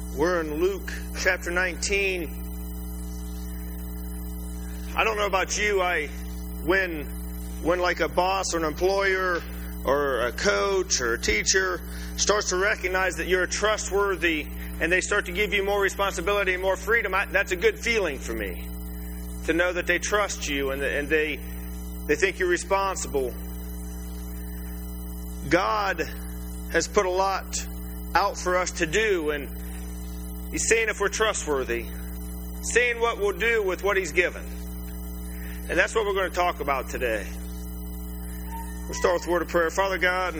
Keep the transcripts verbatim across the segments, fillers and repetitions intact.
We're in Luke chapter nineteen. I don't know about you, I when when like a boss or an employer or a coach or a teacher starts to recognize that you're trustworthy and they start to give you more responsibility and more freedom, I, that's a good feeling for me. To know that they trust you and, and they they think you're responsible. God has put a lot out for us to do, and He's seeing if we're trustworthy, seeing what we'll do with what He's given. And that's what we're going to talk about today. We'll start with a word of prayer. Father God,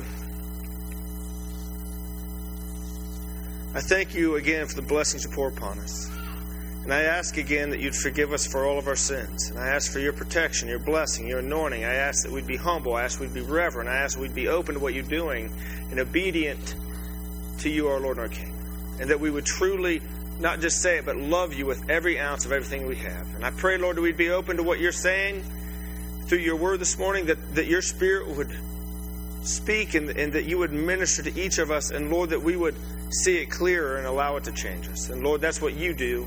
I thank you again for the blessings you pour upon us. And I ask again that you'd forgive us for all of our sins. And I ask for your protection, your blessing, your anointing. I ask that we'd be humble. I ask we'd be reverent. I ask we'd be open to what you're doing and obedient to you, our Lord and our King. And that we would truly, not just say it, but love you with every ounce of everything we have. And I pray, Lord, that we'd be open to what you're saying through your word this morning, that, that your Spirit would speak and, and that you would minister to each of us. And, Lord, that we would see it clearer and allow it to change us. And, Lord, that's what you do.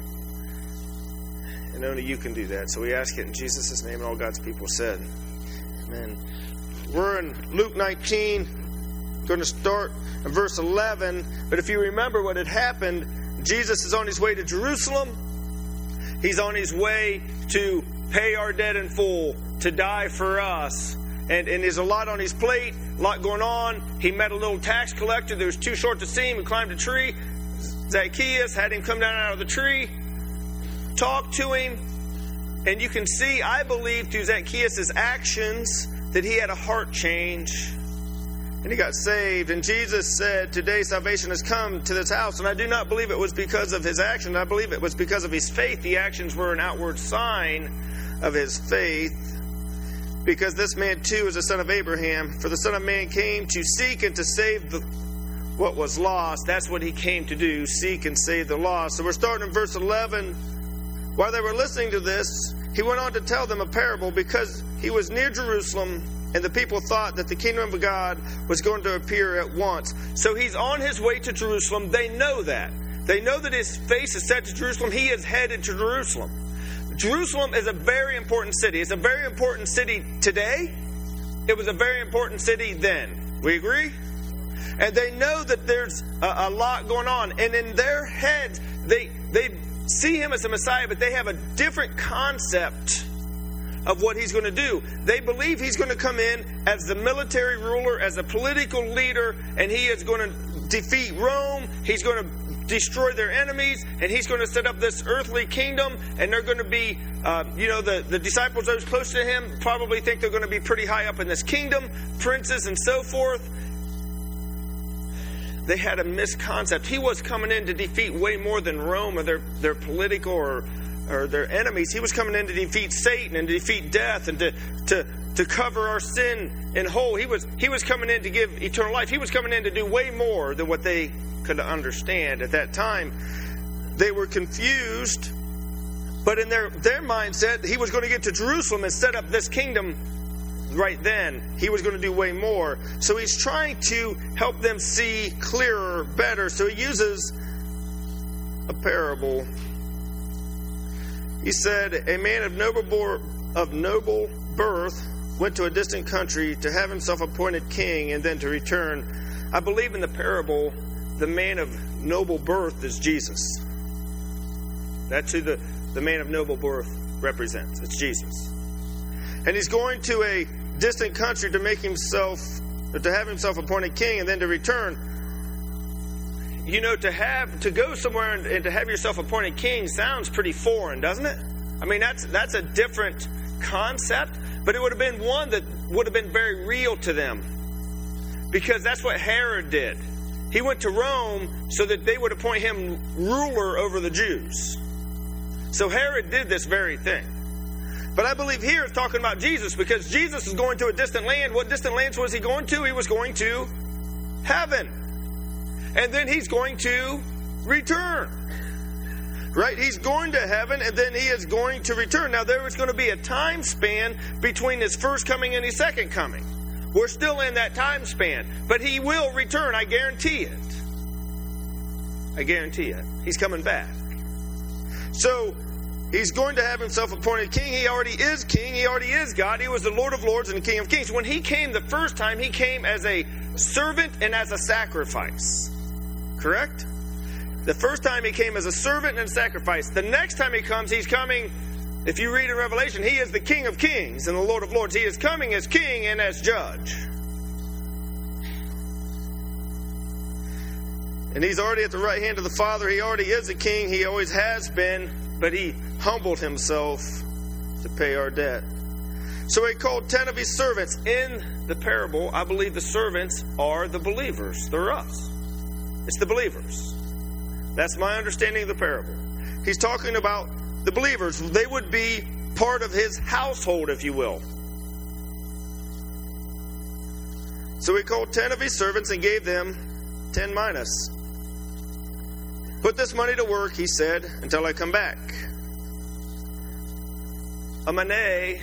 And only you can do that. So we ask it in Jesus' name, and all God's people said. Amen. We're in Luke nineteen. Going to start in verse eleven. But if you remember what had happened, Jesus is on his way to Jerusalem. He's on his way to pay our debt in full, to die for us. And, and there's a lot on his plate, a lot going on. He met a little tax collector that was too short to see him. He climbed a tree. Zacchaeus had him come down out of the tree, talk to him. And you can see, I believe, through Zacchaeus' actions that he had a heart change. And he got saved. And Jesus said, today salvation has come to this house. And I do not believe it was because of his action. I believe it was because of his faith. The actions were an outward sign of his faith. Because this man too is a son of Abraham. For the Son of Man came to seek and to save the, what was lost. That's what he came to do, seek and save the lost. So we're starting in verse eleven. While they were listening to this, he went on to tell them a parable because he was near Jerusalem. And the people thought that the kingdom of God was going to appear at once. So he's on his way to Jerusalem. They know that. They know that his face is set to Jerusalem. He is headed to Jerusalem. Jerusalem is a very important city. It's a very important city today. It was a very important city then. We agree? And they know that there's a, a lot going on. And in their heads, they, they see him as the Messiah, but they have a different concept of what he's going to do. They believe he's going to come in as the military ruler, as a political leader, and he is going to defeat Rome. He's going to destroy their enemies, and he's going to set up this earthly kingdom, and they're going to be, uh, you know, the, the disciples, those close to him, probably think they're going to be pretty high up in this kingdom, princes and so forth. They had a misconcept. He was coming in to defeat way more than Rome or their, their political or or their enemies. He was coming in to defeat Satan and to defeat death and to, to, to cover our sin in whole. He was, he was coming in to give eternal life. He was coming in to do way more than what they could understand at that time. They were confused, but in their, their mindset, he was going to get to Jerusalem and set up this kingdom right then. He was going to do way more. So he's trying to help them see clearer, better. So he uses a parable. He said, a man of noble, bor- of noble birth went to a distant country to have himself appointed king and then to return. I believe in the parable, the man of noble birth is Jesus. That's who the, the man of noble birth represents. It's Jesus. And he's going to a distant country to make himself, to have himself appointed king and then to return. You know, to have to go somewhere and, and to have yourself appointed king sounds pretty foreign, doesn't it? I mean, that's that's a different concept, but it would have been one that would have been very real to them. Because that's what Herod did. He went to Rome so that they would appoint him ruler over the Jews. So Herod did this very thing. But I believe here it's talking about Jesus, because Jesus is going to a distant land. What distant lands was he going to? He was going to heaven. And then he's going to return. Right? He's going to heaven, and then he is going to return. Now, there is going to be a time span between his first coming and his second coming. We're still in that time span. But he will return, I guarantee it. I guarantee it. He's coming back. So, he's going to have himself appointed king. He already is king. He already is God. He was the Lord of lords and the King of kings. When he came the first time, he came as a servant and as a sacrifice. Correct? The first time he came as a servant and a sacrifice. The next time he comes, he's coming, if you read in Revelation, he is the King of kings and the Lord of lords. He is coming as king and as judge. And he's already at the right hand of the Father. He already is a king. He always has been. But he humbled himself to pay our debt. So he called ten of his servants. In the parable, I believe the servants are the believers. They're us. It's the believers. That's my understanding of the parable. He's talking about the believers. They would be part of his household, if you will. So he called ten of his servants and gave them ten minas. Put this money to work, he said, until I come back. A mina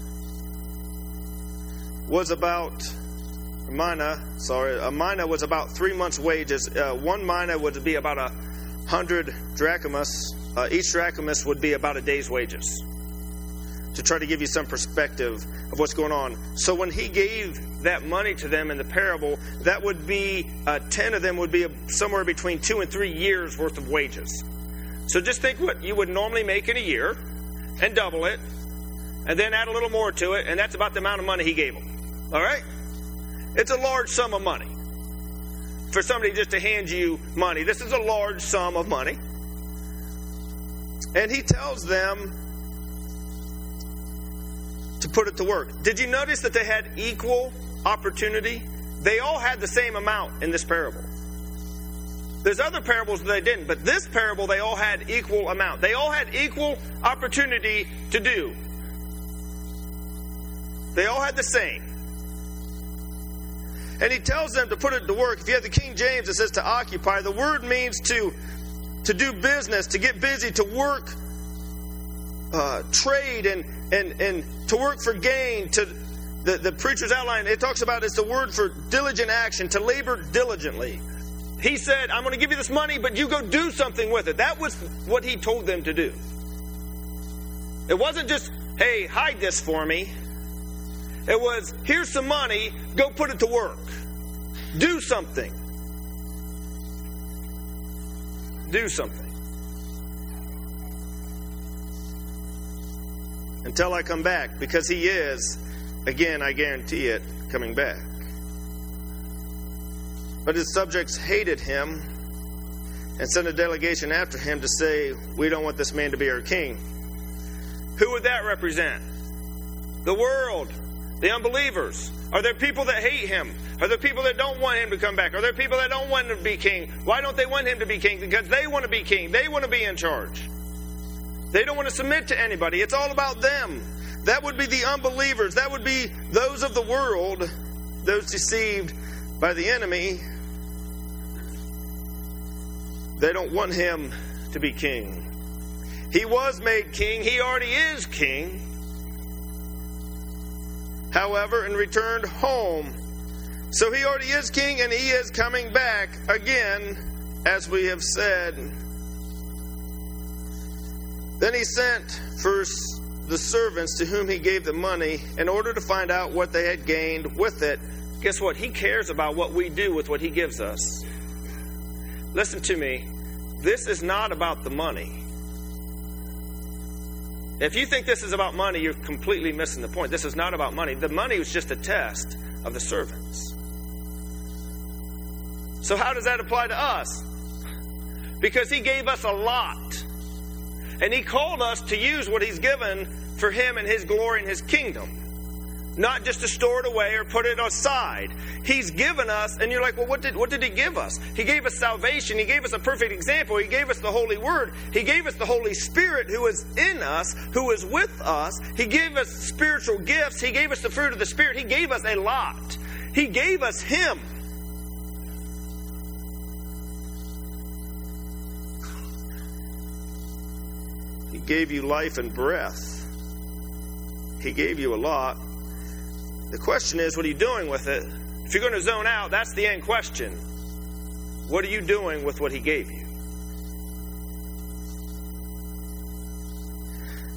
was about, a mina, sorry, a mina was about three months' wages. Uh, one mina would be about a hundred drachmas. Uh, each drachmas would be about a day's wages. To try to give you some perspective of what's going on. So when he gave that money to them in the parable, that would be, uh, ten of them would be a, somewhere between two and three years worth of wages. So just think what you would normally make in a year and double it and then add a little more to it, and that's about the amount of money he gave them. All right? It's a large sum of money for somebody just to hand you money. This is a large sum of money. And he tells them to put it to work. Did you notice that they had equal opportunity? They all had the same amount in this parable. There's other parables that they didn't, but this parable they all had equal amount. They all had equal opportunity to do. They all had the same. And he tells them to put it to work. If you have the King James, it says to occupy. The word means to, to do business, to get busy, to work, uh, trade, and And and to work for gain, to the, the preacher's outline, it talks about it's the word for diligent action, to labor diligently. He said, I'm going to give you this money, but you go do something with it. That was what he told them to do. It wasn't just, hey, hide this for me. It was, here's some money, go put it to work. Do something. Do something. Until I come back, because he is, again, I guarantee it, coming back. But his subjects hated him and sent a delegation after him to say, we don't want this man to be our king. Who would that represent? The world, the unbelievers. Are there people that hate him? Are there people that don't want him to come back? Are there people that don't want him to be king? Why don't they want him to be king? Because they want to be king. They want to be in charge. They don't want to submit to anybody. It's all about them. That would be the unbelievers. That would be those of the world, those deceived by the enemy. They don't want him to be king. He was made king. He already is king. However, and returned home. So he already is king, and he is coming back again, as we have said. Then he sent first the servants to whom he gave the money in order to find out what they had gained with it. Guess what? He cares about what we do with what he gives us. Listen to me. This is not about the money. If you think this is about money, you're completely missing the point. This is not about money. The money was just a test of the servants. So how does that apply to us? Because he gave us a lot. And he called us to use what he's given for him and his glory and his kingdom. Not just to store it away or put it aside. He's given us, and you're like, well, what did, what did he give us? He gave us salvation. He gave us a perfect example. He gave us the Holy Word. He gave us the Holy Spirit who is in us, who is with us. He gave us spiritual gifts. He gave us the fruit of the Spirit. He gave us a lot. He gave us him. He gave you life and breath. He gave you a lot. The question is, what are you doing with it? If you're going to zone out, that's the end question. What are you doing with what he gave you?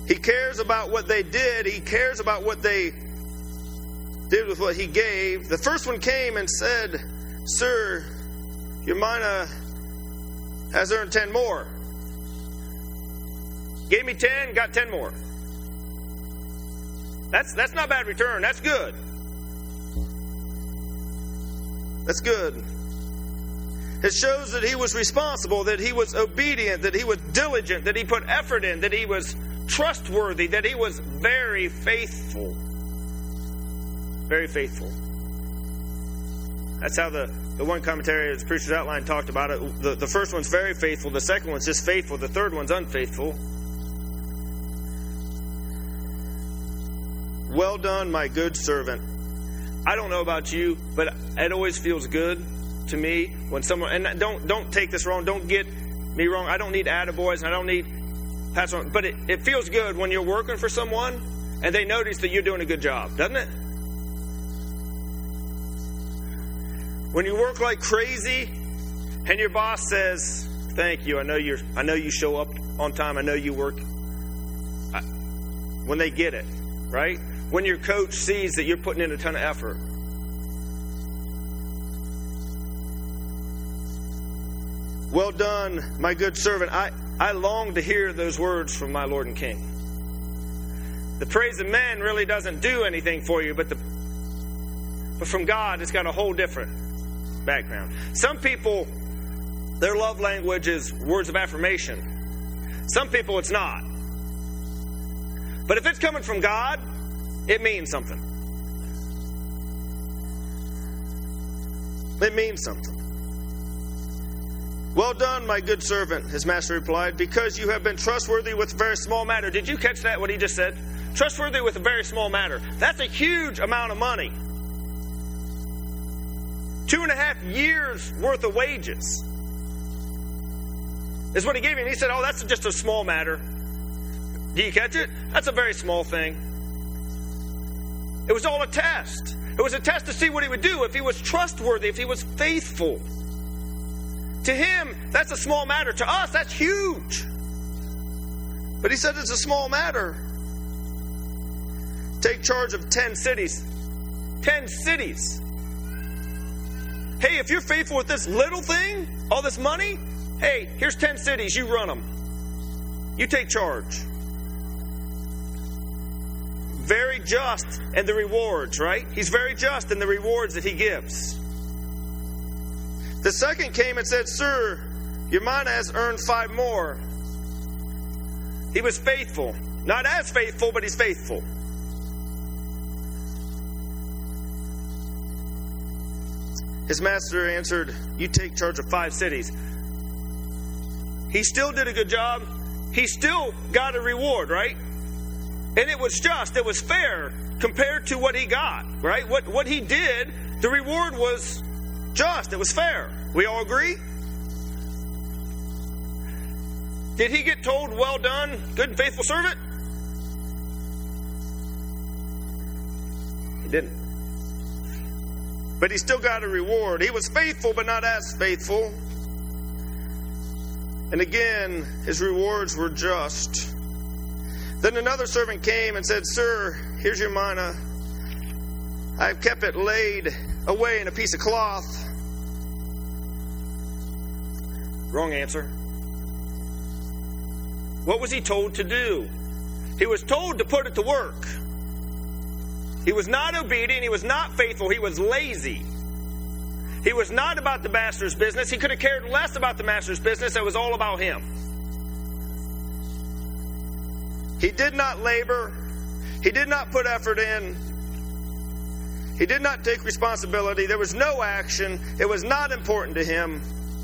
He cares about what they did. He cares about what they did with what he gave. The first one came and said, "Sir, your mina has earned ten more." Gave me ten, got ten more. That's that's not bad return. That's good. That's good. It shows that he was responsible, that he was obedient, that he was diligent, that he put effort in, that he was trustworthy, that he was very faithful. Very faithful. That's how the, the one commentary as Preacher's Outline talked about it. The, the first one's very faithful. The second one's just faithful. The third one's unfaithful. Well done, my good servant. I don't know about you, but it always feels good to me when someone, and don't don't take this wrong, don't get me wrong. I don't need attaboys and I don't need pass on, but it, it feels good when you're working for someone and they notice that you're doing a good job, doesn't it? When you work like crazy and your boss says, "Thank you, I know you're I know you show up on time, I know you work," I, when they get it, right? When your coach sees that you're putting in a ton of effort. Well done, my good servant. I, I long to hear those words from my Lord and King. The praise of men really doesn't do anything for you, but the but from God, it's got a whole different background. Some people, their love language is words of affirmation. Some people, it's not. But if it's coming from God, it means something. It means something. Well done, my good servant, his master replied, because you have been trustworthy with a very small matter. Did you catch that, what he just said? Trustworthy with a very small matter. That's a huge amount of money. Two and a half years worth of wages is what he gave me. And he said, "Oh, that's just a small matter." Do you catch it? That's a very small thing. It was all a test. It was a test to see what he would do, if he was trustworthy, if he was faithful. To him, that's a small matter. To us, that's huge. But he said it's a small matter. Take charge of ten cities. Ten cities. Hey, if you're faithful with this little thing, all this money, hey, here's ten cities. You run them. You take charge. Very just in the rewards, right? He's very just in the rewards that he gives. The second came and said, "Sir, your mina has earned five more." He was faithful. Not as faithful, but he's faithful. His master answered, "You take charge of five cities." He still did a good job. He still got a reward, right? And it was just, it was fair compared to what he got, right? What what he did, the reward was just, it was fair. We all agree? Did he get told, "Well done, good and faithful servant"? He didn't. But he still got a reward. He was faithful, but not as faithful. And again, his rewards were just. Then another servant came and said, "Sir, here's your mina. I've kept it laid away in a piece of cloth." Wrong answer. What was he told to do? He was told to put it to work. He was not obedient. He was not faithful. He was lazy. He was not about the master's business. He could have cared less about the master's business. It was all about him. He did not labor. He did not put effort in. He did not take responsibility. There was no action. It was not important to him.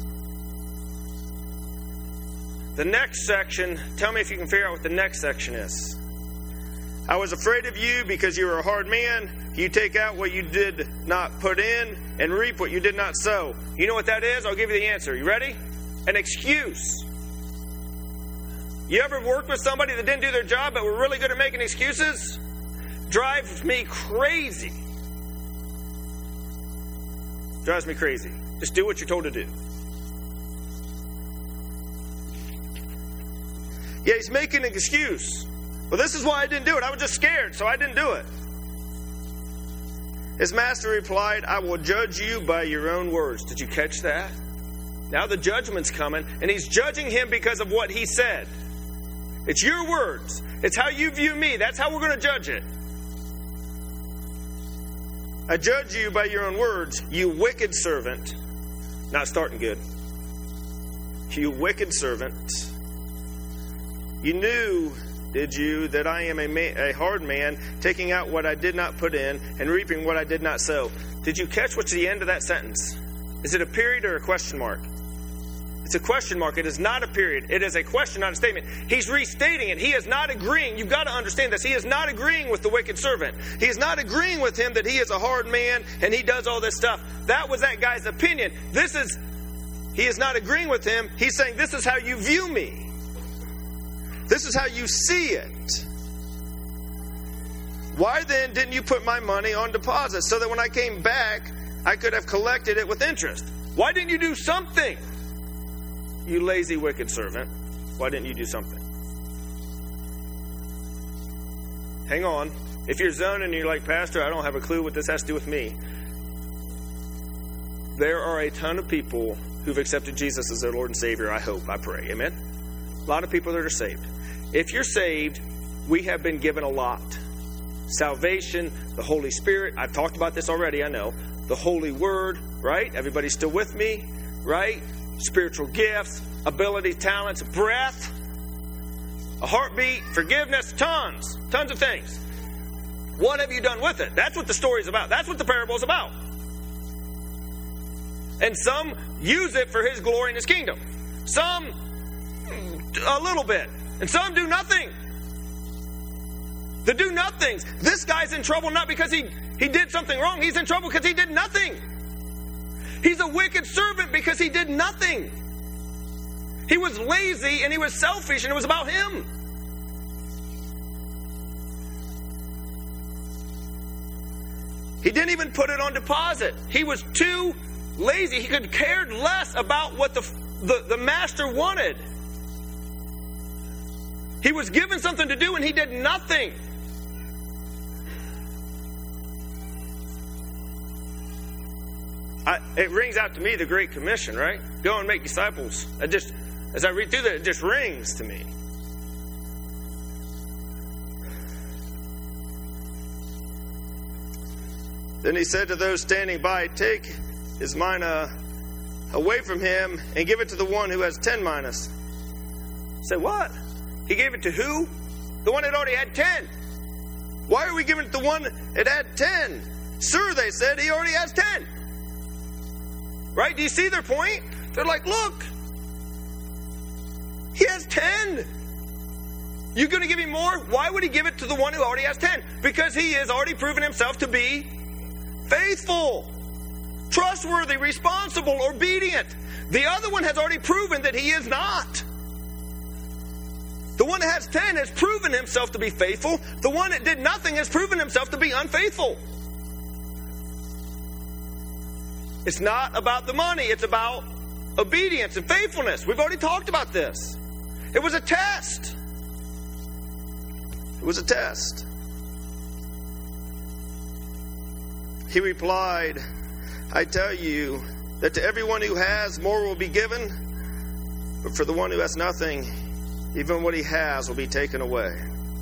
The next section, tell me if you can figure out what the next section is. "I was afraid of you because you were a hard man. You take out what you did not put in and reap what you did not sow." You know what that is? I'll give you the answer. You ready? An excuse. You ever worked with somebody that didn't do their job but were really good at making excuses? Drives me crazy. Drives me crazy. Just do what you're told to do. Yeah, he's making an excuse. Well, this is why I didn't do it. I was just scared, so I didn't do it. His master replied, I will judge you by your own words. Did you catch that? Now the judgment's coming, and he's judging him because of what he said. It's your words. It's how you view me. That's how we're going to judge it. I judge you by your own words, you wicked servant. Not starting good. You wicked servant. You knew, did you, that I am a, ma- a hard man, taking out what I did not put in and reaping what I did not sow. Did you catch what's the end of that sentence? Is it a period or a question mark? It's a question mark. It is not a period. It is a question, not a statement. He's restating it. He is not agreeing. You've got to understand this. He is not agreeing with the wicked servant. He is not agreeing with him that he is a hard man and he does all this stuff. That was that guy's opinion. This is, he is not agreeing with him. He's saying, this is how you view me. This is how you see it. Why then didn't you put my money on deposit so that when I came back, I could have collected it with interest? Why didn't you do something? You lazy, wicked servant. Why didn't you do something? Hang on. If you're zoning and you're like, Pastor, I don't have a clue what this has to do with me. There are a ton of people who've accepted Jesus as their Lord and Savior, I hope, I pray. Amen? A lot of people that are saved. If you're saved, we have been given a lot. Salvation, the Holy Spirit. I've talked about this already, I know. The Holy Word, right? Everybody's still with me, right? Spiritual gifts, abilities, talents, breath, a heartbeat, forgiveness, tons, tons of things. What have you done with it? That's what the story's about. That's what the parable is about. And some use it for His glory and His kingdom. Some, a little bit. And some do nothing. The do-nothings. This guy's in trouble not because he, he did something wrong. He's in trouble because he did nothing. He's a wicked servant because he did nothing. He was lazy and he was selfish and it was about him. He didn't even put it on deposit. He was too lazy. He could cared less about what the, the, the master wanted. He was given something to do and he did nothing. I, it rings out to me the Great Commission, right? Go and make disciples. I just, as I read through that, it just rings to me. Then he said to those standing by, take his mina away from him and give it to the one who has ten minas. Say, what? He gave it to who? The one that already had ten. Why are we giving it to the one that had ten? Sir, they said, he already has ten. Right? Do you see their point? They're like, look, he has ten. You're going to give him more? Why would he give it to the one who already has ten? Because he has already proven himself to be faithful, trustworthy, responsible, obedient. The other one has already proven that he is not. The one that has ten has proven himself to be faithful. The one that did nothing has proven himself to be unfaithful. It's not about the money. It's about obedience and faithfulness. We've already talked about this. It was a test. It was a test. He replied, I tell you that to everyone who has, more will be given. But for the one who has nothing, even what he has will be taken away.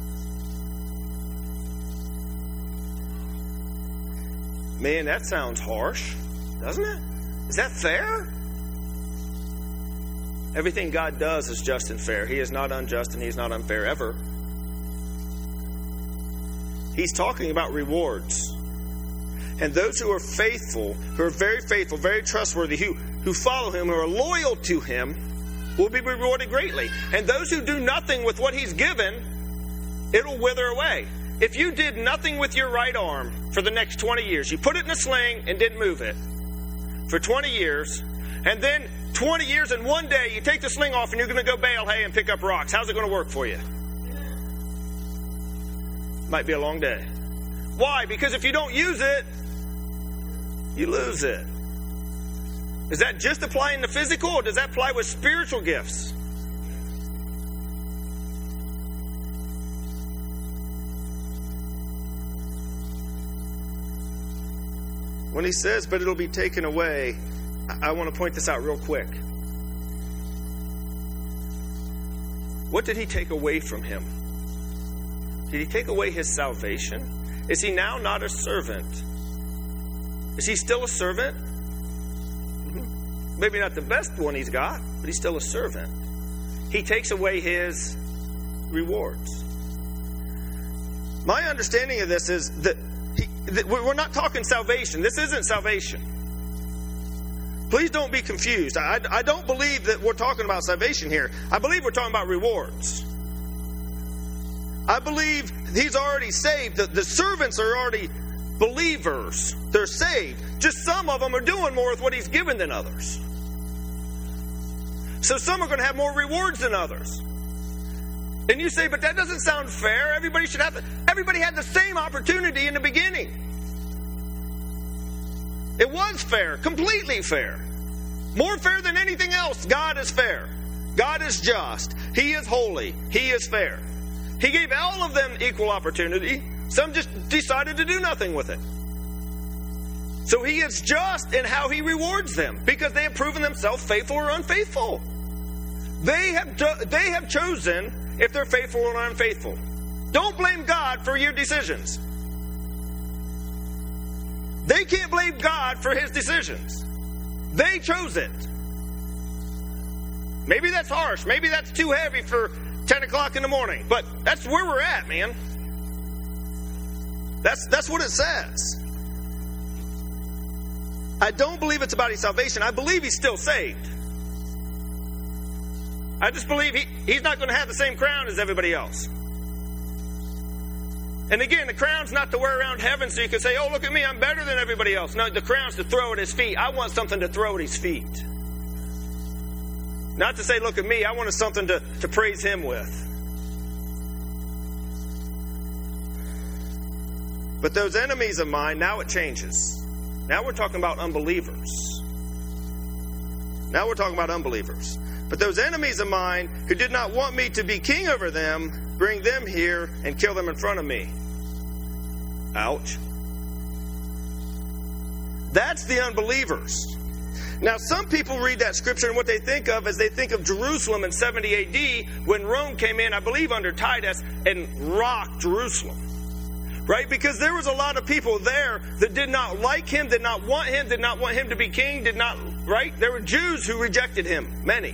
Man, that sounds harsh. Doesn't it? Is that fair? Everything God does is just and fair. He is not unjust and He is not unfair ever. He's talking about rewards. And those who are faithful, who are very faithful, very trustworthy, who, who follow Him, who are loyal to Him, will be rewarded greatly. And those who do nothing with what He's given, it'll wither away. If you did nothing with your right arm for the next twenty years, you put it in a sling and didn't move it, for twenty years, and then twenty years and one day you take the sling off and you're going to go bale hay and pick up rocks. How's it going to work for you? Might be a long day. Why? Because if you don't use it, you lose it. Does that just apply in the physical, or does that apply with spiritual gifts? When he says, but it'll be taken away, I, I want to point this out real quick. What did he take away from him? Did he take away his salvation? Is he now not a servant? Is he still a servant? Maybe not the best one he's got, but he's still a servant. He takes away his rewards. My understanding of this is that, he, that we're not talking salvation. This isn't salvation. Please don't be confused. I, I don't believe that we're talking about salvation here. I believe we're talking about rewards. I believe he's already saved. The, the servants are already believers. They're saved. Just some of them are doing more with what he's given than others. So some are going to have more rewards than others. And you say, but that doesn't sound fair. Everybody should have the, everybody had the same opportunity in the beginning. It was fair, completely fair. More fair than anything else. God is fair. God is just. He is holy. He is fair. He gave all of them equal opportunity. Some just decided to do nothing with it. So he is just in how he rewards them because they have proven themselves faithful or unfaithful. They have, they have chosen if they're faithful or unfaithful. Don't blame God for your decisions. They can't blame God for his decisions. They chose it. Maybe that's harsh. Maybe that's too heavy for ten o'clock in the morning. But that's where we're at, man. That's, that's what it says. I don't believe it's about his salvation. I believe he's still saved. I just believe he, he's not going to have the same crown as everybody else. And again, the crown's not to wear around heaven so you can say, oh, look at me, I'm better than everybody else. No, the crown's to throw at his feet. I want something to throw at his feet. Not to say, look at me, I wanted something to, to praise him with. But those enemies of mine, now it changes. Now we're talking about unbelievers. Now we're talking about unbelievers. But those enemies of mine who did not want me to be king over them, bring them here and kill them in front of me. Ouch. That's the unbelievers. Now, some people read that scripture and what they think of is they think of Jerusalem in seventy A D when Rome came in, I believe under Titus, and rocked Jerusalem. Right? Because there was a lot of people there that did not like him, did not want him, did not want him to be king, did not, right? There were Jews who rejected him, many.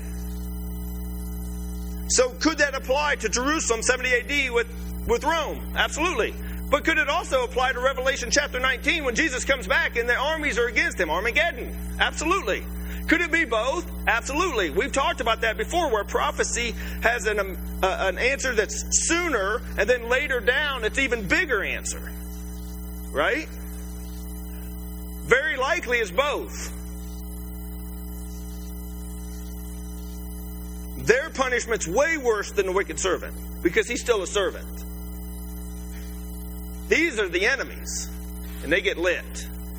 So could that apply to Jerusalem, seventy A D with, with Rome? Absolutely. But could it also apply to Revelation chapter nineteen when Jesus comes back and the armies are against him? Armageddon. Absolutely. Could it be both? Absolutely. We've talked about that before where prophecy has an, um, uh, an answer that's sooner and then later down it's even bigger answer. Right? Very likely is both. Their punishment's way worse than the wicked servant because he's still a servant. These are the enemies, and they get lit.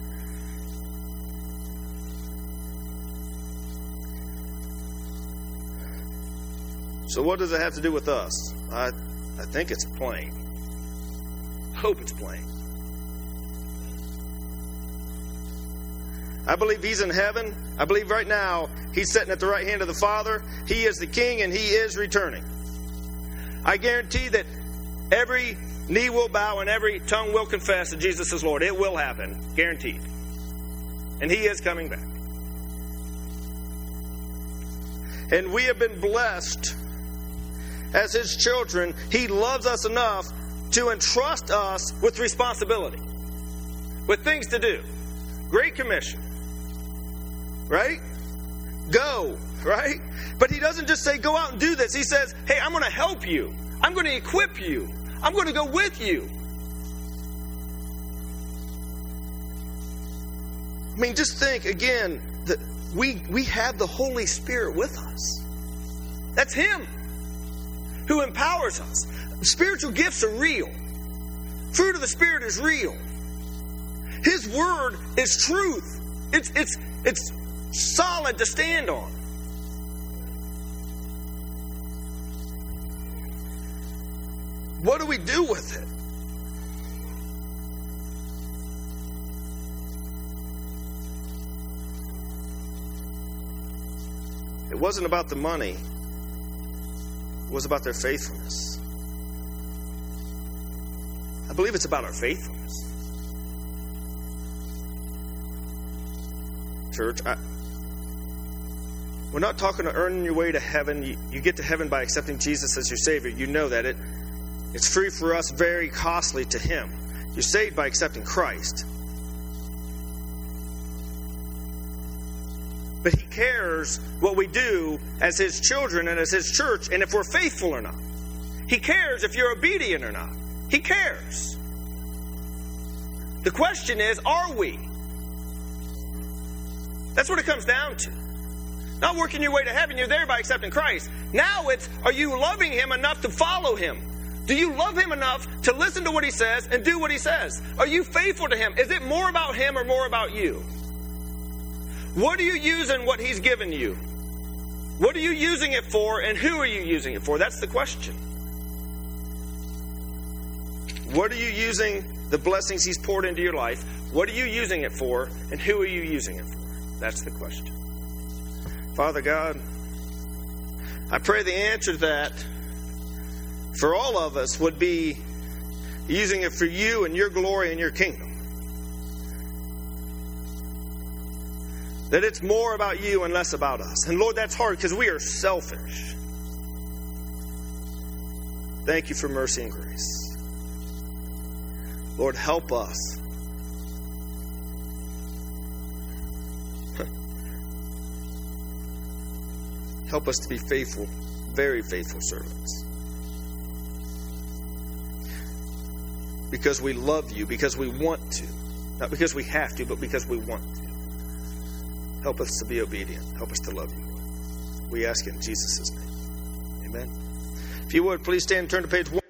So what does it have to do with us? I, I think it's plain. Hope it's plain. I believe he's in heaven. I believe right now he's sitting at the right hand of the Father. He is the King and he is returning. I guarantee that every knee will bow and every tongue will confess that Jesus is Lord. It will happen. Guaranteed. And he is coming back. And we have been blessed as his children. He loves us enough to entrust us with responsibility, with things to do. Great Commission. Right? Go. Right? But he doesn't just say, go out and do this. He says, hey, I'm going to help you. I'm going to equip you. I'm going to go with you. I mean, just think again that we we have the Holy Spirit with us. That's him who empowers us. Spiritual gifts are real. Fruit of the Spirit is real. His word is truth. It's it's it's solid to stand on. What do we do with it? It wasn't about the money. It was about their faithfulness. I believe it's about our faithfulness. Church, I, we're not talking to earning your way to heaven. You, you get to heaven by accepting Jesus as your Savior. You know that. It, it's free for us, very costly to Him. You're saved by accepting Christ. But He cares what we do as His children and as His church, and if we're faithful or not. He cares if you're obedient or not. He cares. The question is, are we? That's what it comes down to. Not working your way to heaven, you're there by accepting Christ. Now it's, are you loving Him enough to follow Him? Do you love Him enough to listen to what He says and do what He says? Are you faithful to Him? Is it more about Him or more about you? What are you using what He's given you? What are you using it for, and who are you using it for? That's the question. What are you using the blessings He's poured into your life? What are you using it for, and who are you using it for? That's the question. Father God, I pray the answer to that for all of us would be using it for you and your glory and your kingdom. That it's more about you and less about us. And Lord, that's hard because we are selfish. Thank you for mercy and grace. Lord, help us. Help us to be faithful, very faithful servants. Because we love you, because we want to. Not because we have to, but because we want to. Help us to be obedient. Help us to love you. We ask it in Jesus' name. Amen. If you would, please stand and turn to page one.